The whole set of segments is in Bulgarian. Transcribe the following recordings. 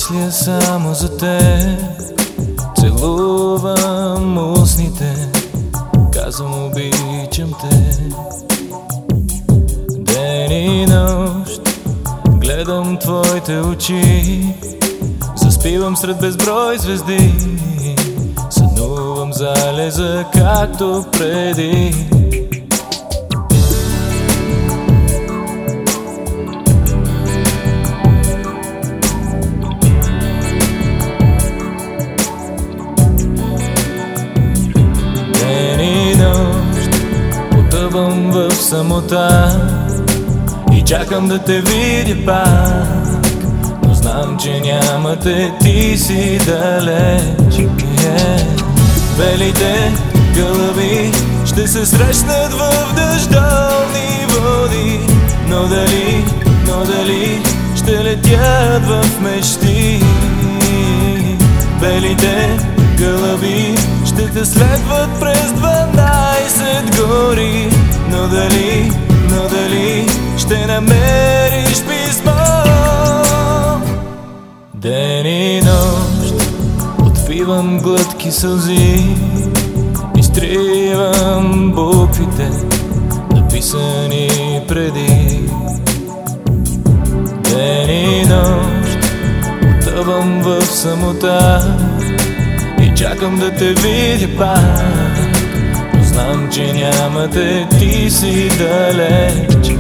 Мисля само за теб, целувам устните, казвам обичам те. Ден и нощ гледам твоите очи, заспивам сред безброй звезди, сънувам залеза както преди. Потъвам в самота и чакам да те видя пак, но знам, че няма те, ти си далеч. Белите гълъби ще се срещнат в дъждовни води, но дали ще летят в мечти. Белите гълъби ще те следват през 12 гори, но дали ще намериш писмо. Ден и нощ отпивам глътки сълзи, изтривам буквите, написани преди. Ден и нощ потъвам в самота и чакам да те видя пак, но знам, че няма те, ти си далеч.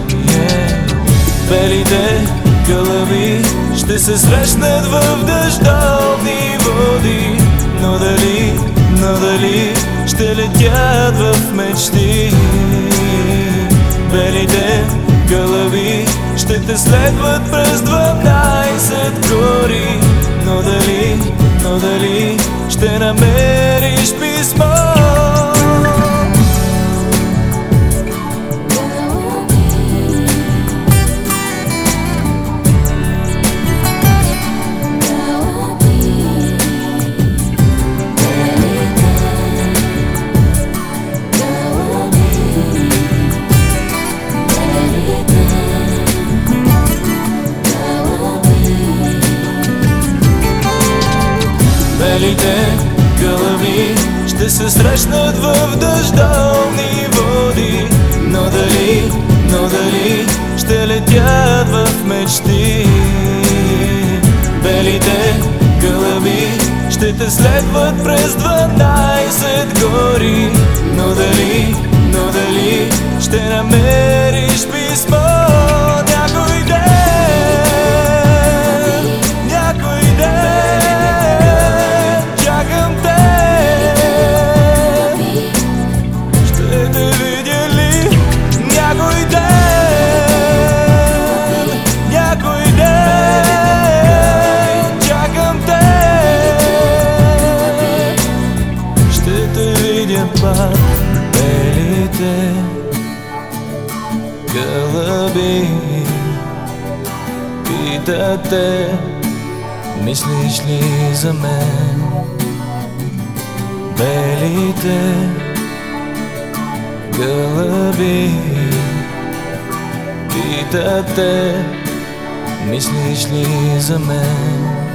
Белите гълъби ще се срещнат в дъждовни води, но дали ще летят в мечти. Белите гълъби ще те следват през 12 гори, но дали ще намериш писмо. Белите гълъби ще се срещнат в дъждовни води, но дали ще летят в мечти. Белите гълъби ще те следват през 12 гори, но дали ще намериш писмо. Белите гълъби питат те, мислиш ли за мен? Белите гълъби питат те, мислиш ли за мен?